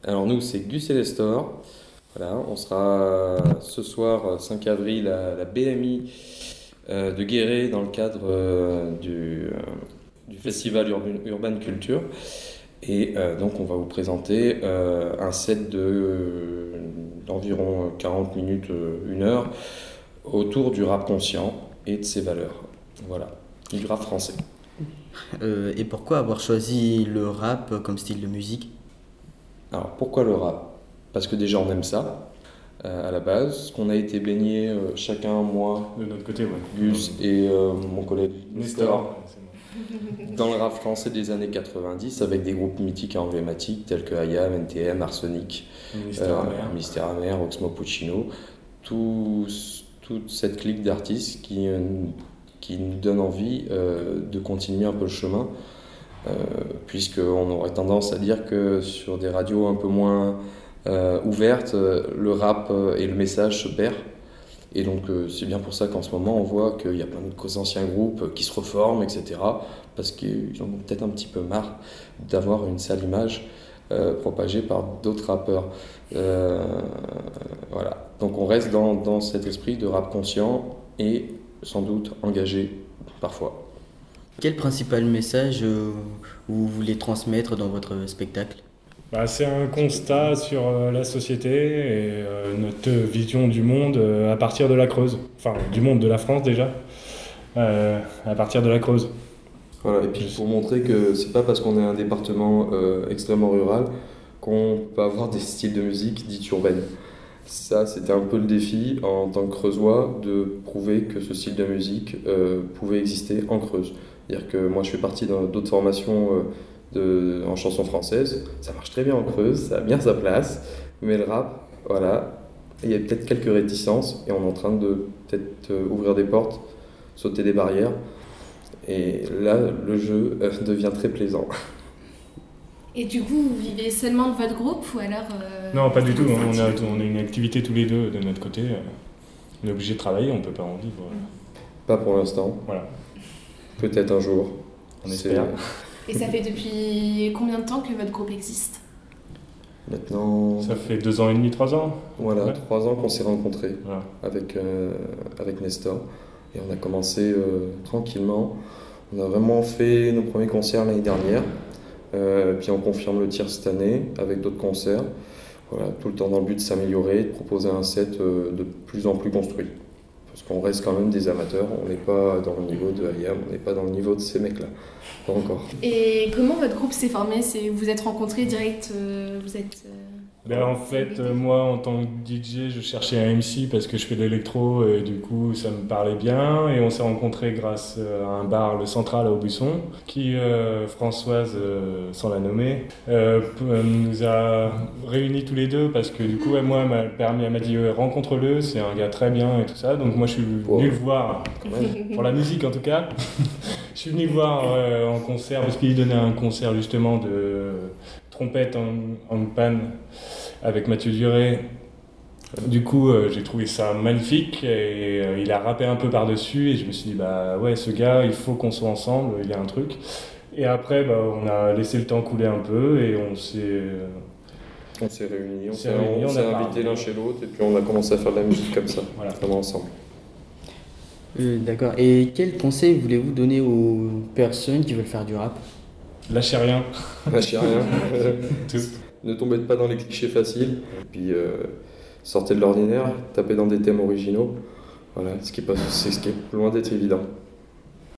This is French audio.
Alors nous, c'est Gus et Lestor. Voilà, on sera ce soir, 5 avril, à la BMI de Guéret dans le cadre du Festival Urban Culture. Et donc on va vous présenter un set d'environ 40 minutes, 1 heure, autour du rap conscient et de ses valeurs. Voilà, du rap français. Et pourquoi avoir choisi le rap comme style de musique? Alors pourquoi le rap? Parce que déjà on aime ça à la base, qu'on a été baigné chacun, moi, De notre côté, ouais. Gus et mon collègue Nestor. dans le rap français des années 90 avec des groupes mythiques et emblématiques tels que IAM, NTM, Arsenic, Mystère Amer, Oxmo Puccino, toute cette clique d'artistes qui nous donne envie de continuer un peu le chemin, puisqu'on aurait tendance à dire que sur des radios un peu moins ouvertes, le rap et le message se perdent. Et donc c'est bien pour ça qu'en ce moment on voit qu'il y a plein d'anciens groupes qui se reforment, etc. Parce qu'ils en ont peut-être un petit peu marre d'avoir une sale image propagée par d'autres rappeurs. Voilà. Donc on reste dans cet esprit de rap conscient et sans doute engagé parfois. Quel principal message vous voulez transmettre dans votre spectacle? C'est un constat sur la société et notre vision du monde à partir de la Creuse. Enfin, du monde de la France déjà, à partir de la Creuse. Voilà, et puis pour montrer que c'est pas parce qu'on est un département extrêmement rural qu'on peut avoir des styles de musique dites urbaines. Ça, c'était un peu le défi en tant que Creusois de prouver que ce style de musique pouvait exister en Creuse. C'est-à-dire que moi, je fais partie d'autres formations en chanson française. Ça marche très bien en Creuse, ça a bien sa place. Mais le rap, voilà, il y a peut-être quelques réticences et on est en train de peut-être ouvrir des portes, sauter des barrières. Et là, le jeu devient très plaisant. Et du coup, vous vivez seulement de votre groupe ou alors Non, pas du tout. On a une activité tous les deux de notre côté. On est obligé de travailler, on ne peut pas en vivre. Pas pour l'instant. Voilà. Peut-être un jour. On espère. Et ça fait depuis combien de temps que votre groupe existe? Maintenant... Ça fait 2 ans et demi, 3 ans. Voilà, ouais. 3 ans qu'on s'est rencontrés voilà. avec Nestor. Et on a commencé tranquillement. On a vraiment fait nos premiers concerts l'année dernière. Puis on confirme le tir cette année avec d'autres concerts. Voilà, tout le temps dans le but de s'améliorer, de proposer un set de plus en plus construit. Parce qu'on reste quand même des amateurs, on n'est pas dans le niveau de IAM, on n'est pas dans le niveau de ces mecs-là. Pas encore. Et comment votre groupe s'est formé? Vous êtes rencontrés direct, vous êtes... En fait, moi, en tant que DJ, je cherchais un MC parce que je fais de l'électro et du coup, ça me parlait bien. Et on s'est rencontrés grâce à un bar, le Central à Aubusson, qui, Françoise, sans la nommer, nous a réunis tous les deux parce que du coup, moi, elle m'a dit rencontre-le, c'est un gars très bien et tout ça. Donc moi, je suis venu le voir, pour la musique en tout cas. Je suis venu le voir en concert parce qu'il donnait un concert justement de trompette en panne avec Mathieu Duré. Du coup, j'ai trouvé ça magnifique et il a rappé un peu par-dessus et je me suis dit, ouais, ce gars, il faut qu'on soit ensemble, il y a un truc. Et après, on a laissé le temps couler un peu et on s'est réunis, on s'est invités l'un chez l'autre et puis on a commencé à faire de la musique comme ça, voilà. Vraiment ensemble. D'accord. Et quel conseil voulez-vous donner aux personnes qui veulent faire du rap? Lâchez rien. Lâchez rien. Tout. Ne tombez pas dans les clichés faciles. Et puis sortez de l'ordinaire, tapez dans des thèmes originaux. Voilà, ce qui est loin d'être évident.